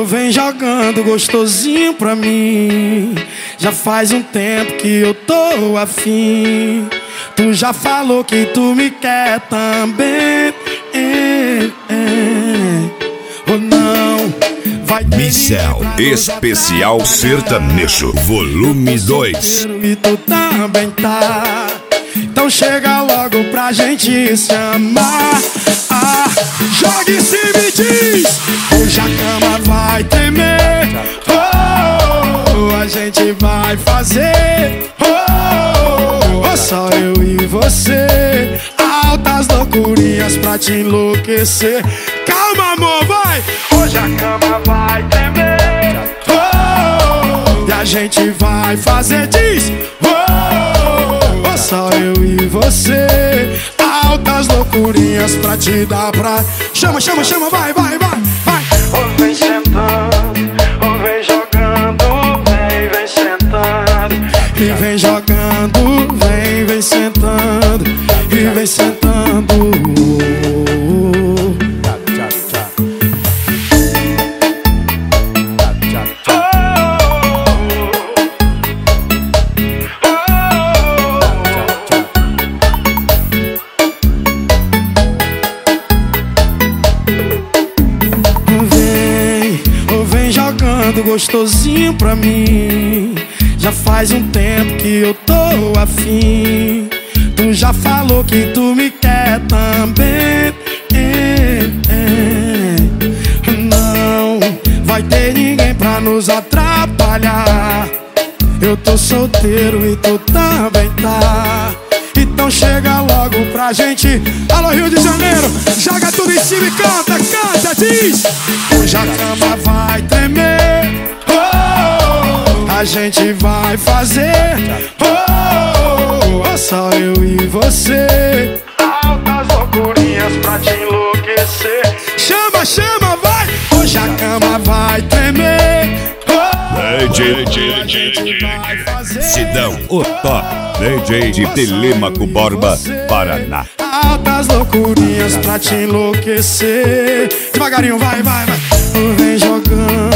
vem jogando gostosinho pra mim. Já faz um tempo que eu tô afim. Tu já falou que tu me quer também. Ou não? Vai ter Missel Especial Sertanejo Volume 2. e tu também tá. Então chega logo pra gente se amar. Joga em cima e diz: hoje a cama vai tremer. A gente vai fazer só eu e você. Altas loucurinhas pra te enlouquecer. Calma, amor, vai! Hoje a cama vai tremer. E a gente vai fazer, diz: só eu e você. Altas loucurinhas pra te dar pra... Chama, chama, chama, vai, vai, vai, vai. Ou vem sentando, ou vem jogando, vem sentando. E vem jogando, vem sentando. E vem sentando. Vem jogando gostosinho pra mim. Já faz um tempo que eu tô afim. Tu já falou que tu me quer também. Não vai ter ninguém pra nos atrapalhar. Eu tô solteiro e tu também tá. Então chega logo pra gente. Alô, Rio de Janeiro, joga tudo em cima e canta, canta, diz: hoje a cama vai tremer. A gente vai fazer só eu e você. Altas loucurinhas pra te enlouquecer. Chama, chama, vai! Hoje a cama vai tremer. Sidão, o top DJ de Telêmaco Borba, Paraná. Altas loucurinhas pra te enlouquecer. Devagarinho, vai, vai, vai. Vem jogando.